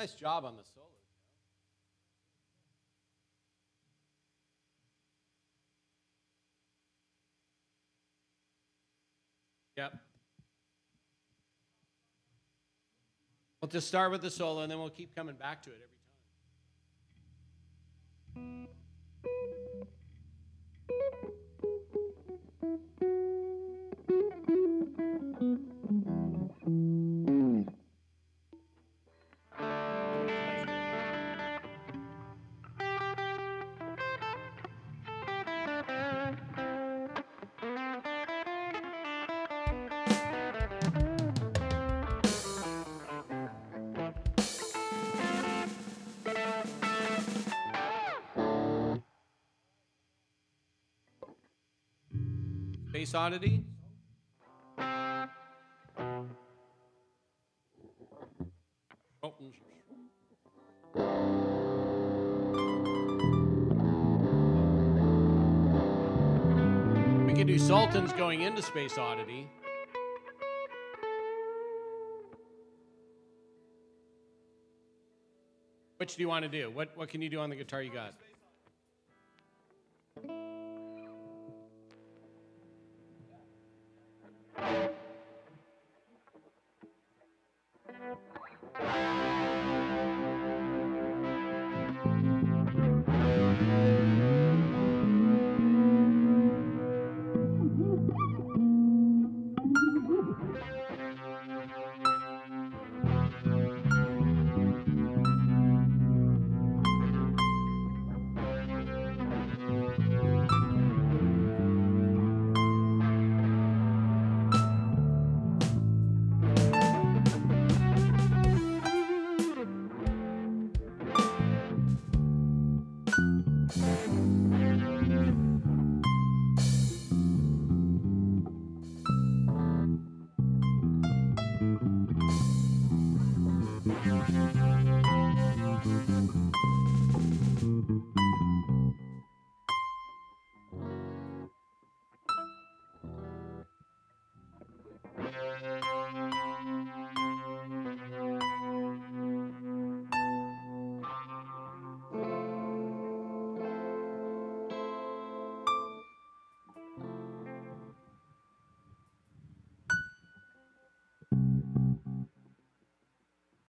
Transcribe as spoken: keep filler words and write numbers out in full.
Nice job on the solo. Yep. We'll just start with the solo, and then we'll keep coming back to it every time. Space Oddity. Oh. We can do Sultans going into Space Oddity. Which do you want to do? What what can you do on the guitar you got?